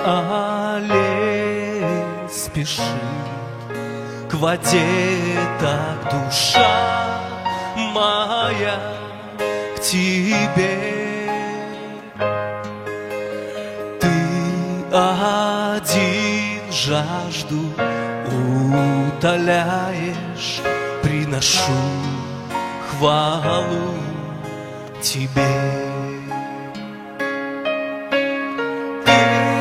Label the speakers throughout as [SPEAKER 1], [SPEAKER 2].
[SPEAKER 1] олень спешит к воде, так душа моя к тебе. Ты один жажду утоляешь, приношу хвалу тебе. Ты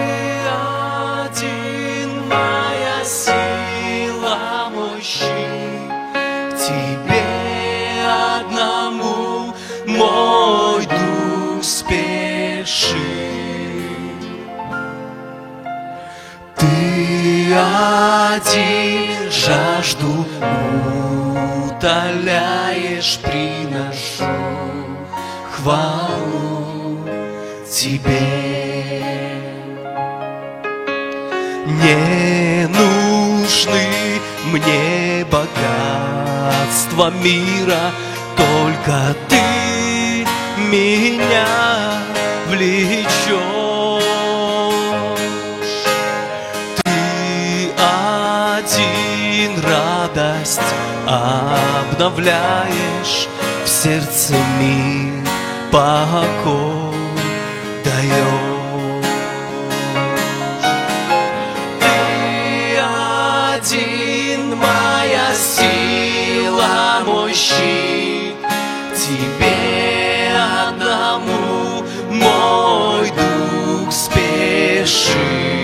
[SPEAKER 1] один, моя сила, мой щит, к тебе одному мой дух спешит. Ты один жажду утоляешь, приношу хвалу тебе. Не нужны мне богатства мира, только ты меня влечешь. Ты один радость обновляешь, в сердце мир покой даешь. Ты один, моя сила, мой щит, тебе одному мой дух спешит.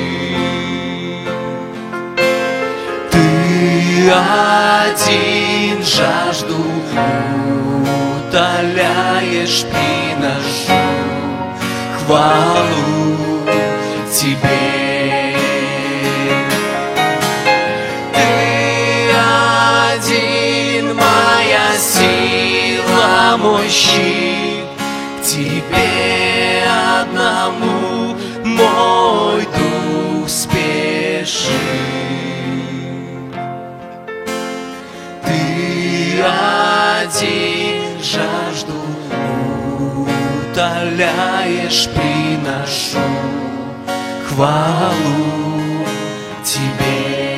[SPEAKER 1] Ты один жажду утоляешь, приношу хвалу тебе. Ты один, моя сила, мой щит, к тебе одному мой дух спешит. Ты один жажду утоляешь, приношу хвалу тебе.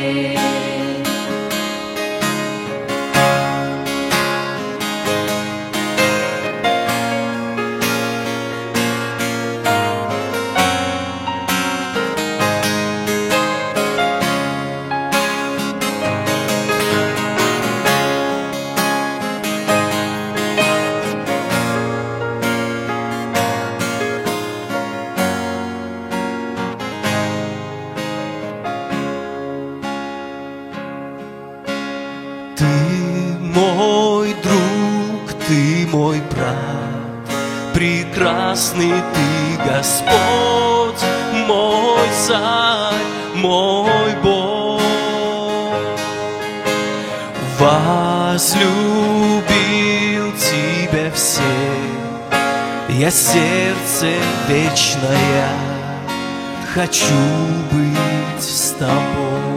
[SPEAKER 1] Ты мой друг, ты мой брат, прекрасный ты, Господь, мой царь, мой Бог. Возлюбил тебя всех, я сердце вечное, хочу быть с тобой.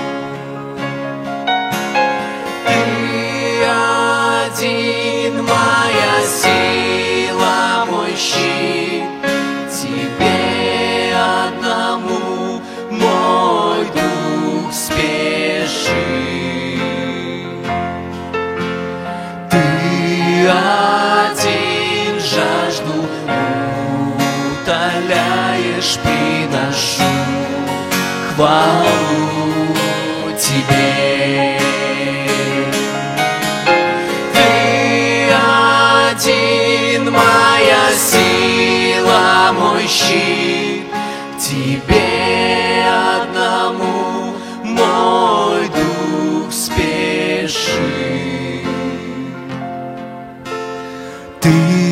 [SPEAKER 1] Один, моя сила, мой щит, тебе одному мой дух спешит. Ты один жажду утоляешь, приношу хвалу тебе. Моя сила, мой щит, тебе одному мой дух спешит. Ты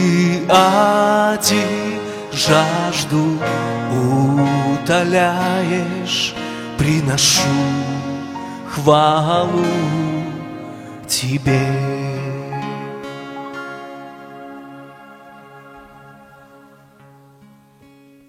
[SPEAKER 1] один жажду утоляешь, приношу хвалу тебе.